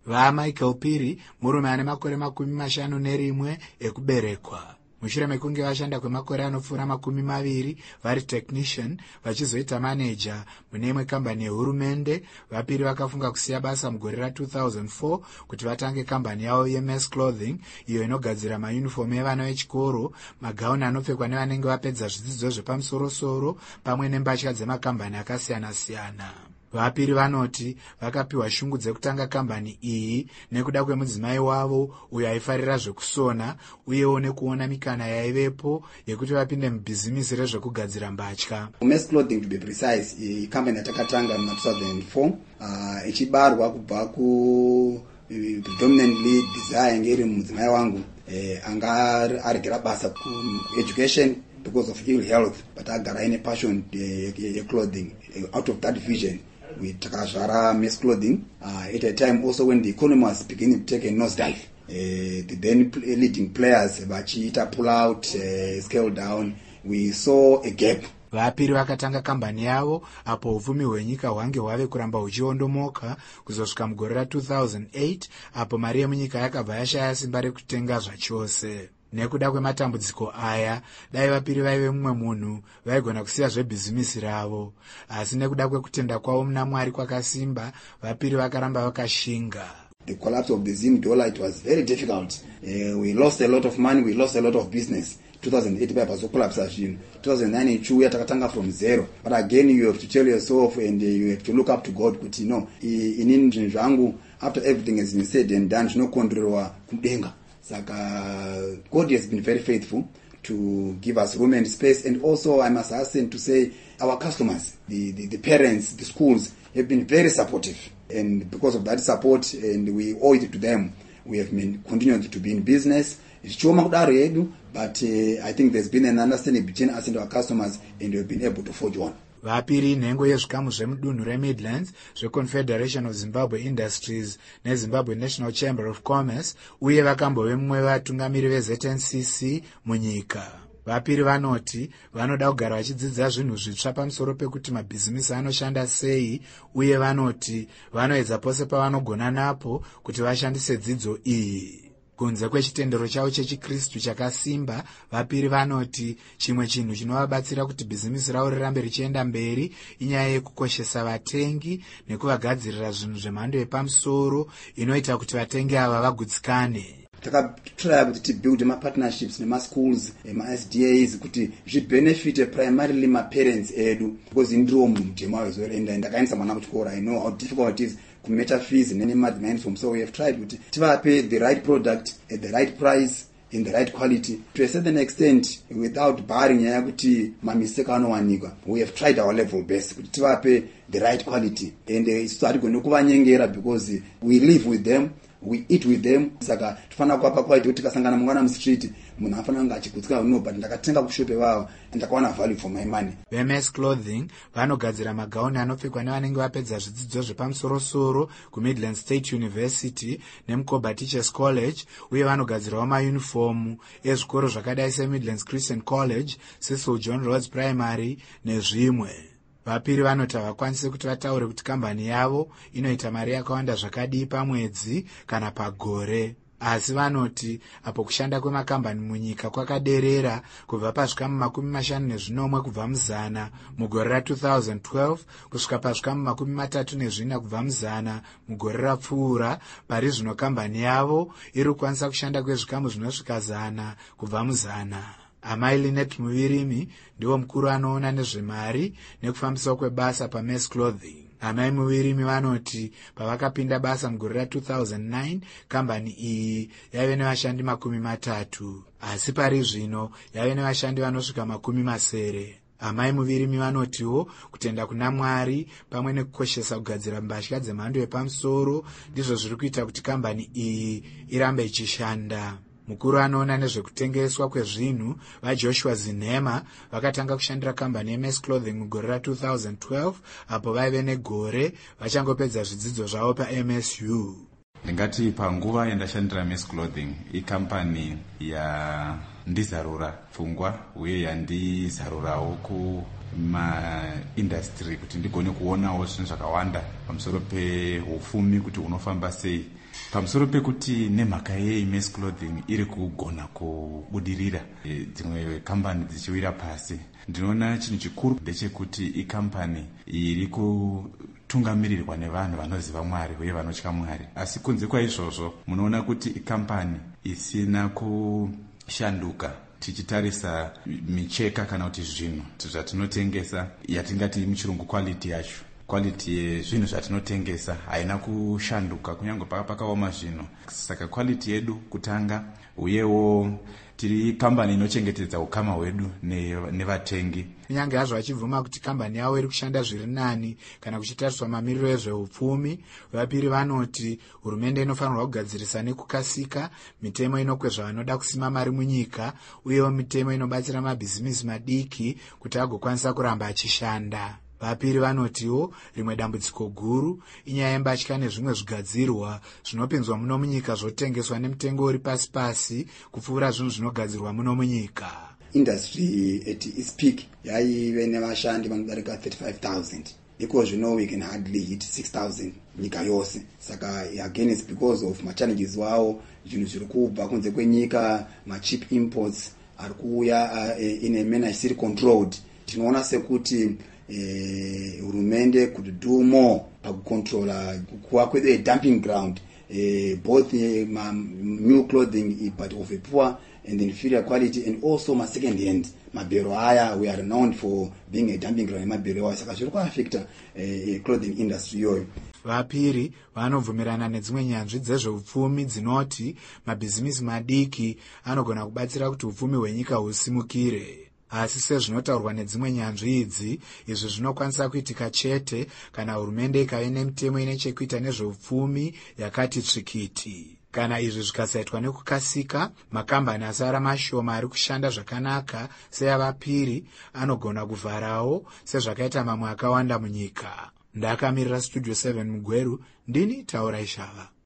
VaMichael Piri, murume ane makore 51 ekuberekwa. Mushure mekunge vashanda kwemakore anopfuura 20 vari technician vachizoita manager mune imwe kambani yehurumende, vaPiri vakafunga kusiya basa mugore ra2004 kuti vatange kambani yavo yeMass Clothing, iyo inogadzira mayunifomu evana vechikoro, magauni anopfekwa nevanenge vapedza zvidzidzo zvepamusoro-soro pamwe nembatya dzemakambani akasiyana-siyana. VaPiri vanoti vakapiwa shungu dzekutanga kambani iyi nekuda kwemudzimai wavo uyo aifarira zvekusona uyewo nekuona mikana yaivepo yekuti vapinde mubhizimisi rezvekugadzira mbatya. Mass Clothing, to be precise, ikambani yatakatanga mu2004 ichibarwa kubva ku predominantly desire ngeri mudzimai wangu anga arigera basa ku education because of ill health, but agara ine passion clothing. Out of that vision we takazvara Mass Clothing at a time also when the economy was beginning to take a nosedive. The then leading players vachiita pull out, scale down, we saw a gap. VaPiri vakatanga kambani yavo apo uvumi hwenyika hwange hwave kuramba huchiondomoka kuzosvika mugore ra2008 apo mari yemunyika yakabva yashaya simba rekutenga zvachose. Nekuda kwematambudziko aya, dai VaPiri vaive mumwe munhu vaigona kusiya zvebhizimisi ravo, asi nekuda kwekutenda kwavo muna Mwari kwakasimba, VaPiri vakaramba vakashinga. The collapse of the Zim dollar, it was very difficult. We lost a lot of money, we lost a lot of business. 2008 paipa collapse zvinhu. 2009 ichiuya takatanga from zero. But again you have to tell yourself and you have to look up to God kuti inini zvinhu zvangu after everything has been said and done zvinokondorerwa kudenga. Saka God has been very faithful to give us room and space, and also I must hasten to say our customers, the parents, the schools have been very supportive, and because of that support, and we owe it to them, we have been continued to be in business. But I think there's been an understanding between us and our customers, and we've been able to forge on. VaPiri nhengo yezvikamu zvemudunhu reMidlands zveConfederation of Zimbabwe Industries neZimbabwe National Chamber of Commerce uye vakambove mumwe vatungamiri veZNCC munyika. VaPiri vanoti vanoda kugara vachidzidza zvinhu zvitsva pamusoro pekuti mabhizimisi anoshanda sei, uye vanoti vanoedza pose pavanogona napo kuti vashandise dzidzo iyi. Kunze kwechitendero chavo chechikristu chakasimba, VaPiri vanoti chimwe chinhu chinovabatsira kuti bhizimisi ravo rirambe richienda mberi inyaya yekukoshesa vatengi nekuvagadzirira zvinhu zvemhando yepamusoro inoita kuti vatengi ava vagutsikane. Takatraya kuti tibuild partnerships nemaschools ema-SDAs kuti zvibenefite primarily maparents edu, because indiwo mutema wezoenda ndakaendesa mwana kuchikora. I know how difficult it is kumeta fees nemadzimai from, so we have tried kuti tivape the right product at the right price in the right quality to a certain extent without barring nyaya kuti mamisake anowanikwa. We have tried our level best kuti tivape the right quality, and isusu hatigoni kuvanyengera because we live with them, we eat with them. Saka tofana kuapa quality kuti tikasangana mungwana mustreet munhu afana kunge achigutsika no, but ndakatenga kushope vavo and ndakawana value for my money. VeMass Clothing vanogadzira magauni anopfekwa nevanenge vapedza zvidzidzo zvepamusoro-soro kuMidland State University neMukoba Teachers College, uye vanogadzirawo mayunifomu ezvikoro zvakadai seMidlands Christian College, Cecil John Rhodes Primary nezvimwe. VaPiri vanoti havakwanisi kuti vataure kuti kambani yavo inoita mari yakawanda zvakadii pamwedzi kana pagore, asi vanoti apo kushanda kwemakambani munyika kwakaderera kubva pazvikamu 50 kubva muzana mugore ra2012 kusvika pazvikamu 34 kubva muzana mugore rapfuura. Pari zvino kambani yavo iri kukwanisa kushanda kwezvikamu zvinosvika 100 kubva muzana. Amai Linet Muvirimi ndiwo mukuru anoona nezvemari nekufambiswa kwebasa paMass Clothing. Amai Muvirimi vanoti pavakapinda basa mugore ra2009 kambani iyi yaive nevashandi 30, asi pari zvino yaive nevashandi vanosvika 70. Amai Muvirimi vanotiwo kutenda kuna Mwari pamwe nekukoshesa kugadzira mbatya dzemhando yepamusoro ndizvo zviri kuita kuti kambani iyi irambe ichishanda. Mukuru anoona nezvekutengeswa kwezvinhu vaJoshua Zinhema vakatanga kushandira kambani yeMass Clothing mugore ra2012 apo vaive negore vachangopedza zvidzidzo zvavo paMSU. Ndingati panguva yandashandira Mass Clothing ikambani yandizarura pfungwa uye yandizarurawo kumaindustry kuti ndigone kuonawo zvinhu zvakawanda pamusoro pehufumi kuti unofamba sei. pamusoro pekuti nemhaka yeMass Clothing iri kugona kubudirira dzimwe kambani dzichiwira pasi, ndinoona chinhu chikuru ndechekuti ikambani iri kutungamirirwa nevanhu vanoziva Mwari uye vanotya Mwari. Asi kunze kwaizvozvo munoona kuti ikambani isina kushanduka tichitarisa micheka kana kuti zvinhu zvatinotengesa yatingati muchirungu quality yacho. Quality yezvinhu zvatinotengesa haina kushanduka kunyange pakaoma zvinhu. Saka quality yedu kutanga, uyewo tiri kambani inochengetedza ukama hwedu nevatengi. Kunyange hazvo vachibvuma kuti kambani yavo iri kushanda zviri nani kana kuchitariswa mamiriro ezveupfumi, vapiri vanoti hurumende inofanirwa kugadzirisa nekukasika mitemo inokwezva vanoda kusima mari munyika, uyewo mitemo inobatsira mabhizimisi madiki kuti agokwanisa kuramba achishanda. Vapiri vanotiwo rimwe dambudziko guru inyaya yembatya nezvimwe zvigadzirwa zvinopinzwa muno munyika zvotengeswa nemutengo uri pasi pasi kupfuura zvinhu zvinogadzirwa muno munyika. Industry at its peak yaive nevashandi vanodarika 35,000. Iko zvino we can hardly hit 6,000 nyika yose. Saka again it's because of machallenges wao, zvinhu zviri kubva kunze kwenyika, cheap imports ari kuuya in a manner isiri controlled. Tinoona sekuti hurumende could do more pakucontrola kuwa kwede dumping ground, both new clothing but of a poor and inferior quality, and also second hand mabhero aya. We are renowned for being a dumping ground mabhero aya, saka zviri kuaffecta clothing industry yoyo. Vapiri vanobvumirana nedzimwe nyanzvi dzezveupfumi dzinoti mabhizimisi madiki anogona kubatsira kuti upfumi hwenyika husimukire. Asi sezvinotaurwa nedzimwe nyanzvi idzi, izvi zvinokwanisa kuitika chete kana hurumende ikave nemitemo ine chekuita nezveupfumi yakati tsvikiti. Kana izvi zvikasaitwa nekukasika, makambani asara mashoma ari kushanda zvakanaka seyavapiri anogona kuvharawo sezvakaita mamwe akawanda munyika. Ndakamirira Studio 7 Mugweru, ndini Taura Ishava.